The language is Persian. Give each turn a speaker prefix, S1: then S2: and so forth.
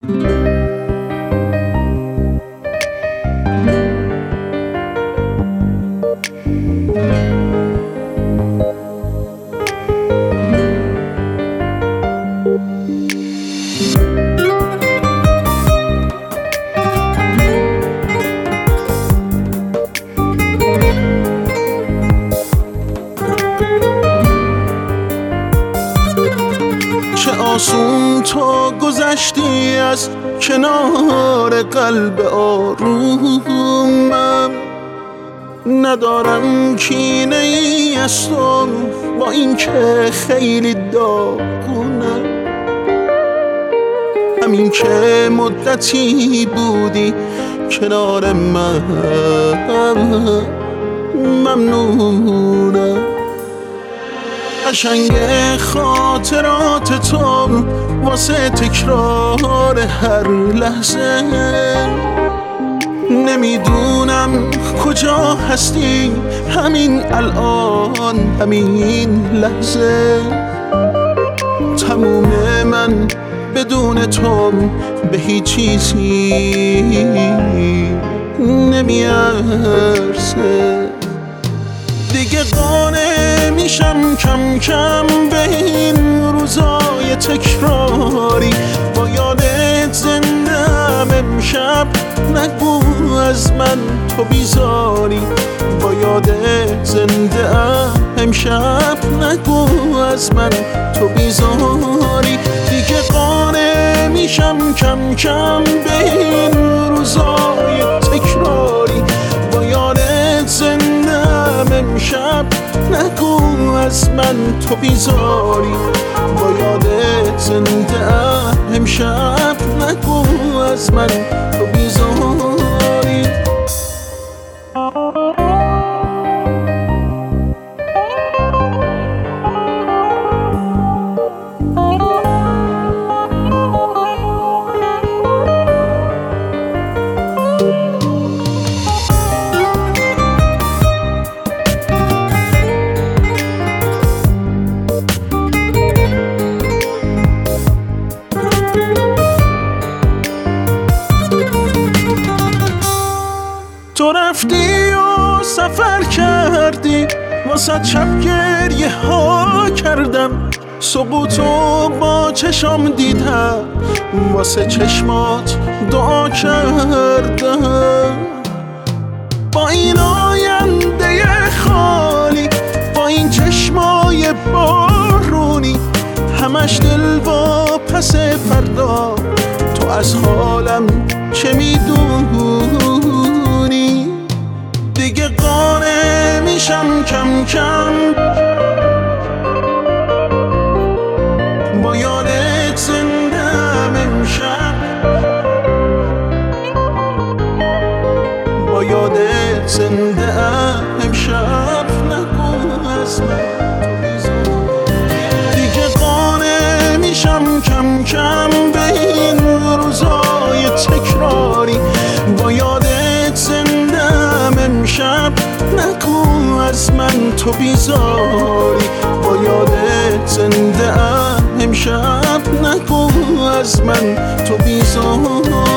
S1: چه آسون تو گذشتی از کنار قلب آرومم، ندارم کینه ای از تو با این که خیلی داغونم. همین که مدتی بودی کنار من ممنونم. قشنگ خاطرات تو واسه تکرار هر لحظه، نمیدونم کجا هستی همین الان همین لحظه. تموم من بدون تو به هیچ چیزی نمیارزه. دیگه قانع میشم کم کم به این روزای تکراری، با یادت زنده‌ام امشب نگو از من تو بیزاری. با یادت زنده‌ام امشب نگو از من تو بیزاری. دیگه قانع میشم کم کم به این روزای تکراری، با یادت زنده‌ام امشب نگو از من تو بیزاری. با یادت زنده‌ام امشب نگو از من تو بیزاری. تو رفتی و سفر کردی، واسه شب گریه ها کردم. سقوطو با چشم دیدم، واسه چشمات دعا کردم. با این آینده خالی، با این چشمای بارونی، همش دل با پس فردا. تو از حالم چه میدونی؟ دیگه قانع میشم کم کم با یادت زنده‌ام امشب. با یادت زنده‌ام امشب نگو از من تو بیزاری. دیگه قانع میشم کم کم به این روزای تکراری، با یادت زنده‌ام امشب نگو از من تو بیزاری. با یادت زنده‌ام امشب نگو از من تو بیزاری.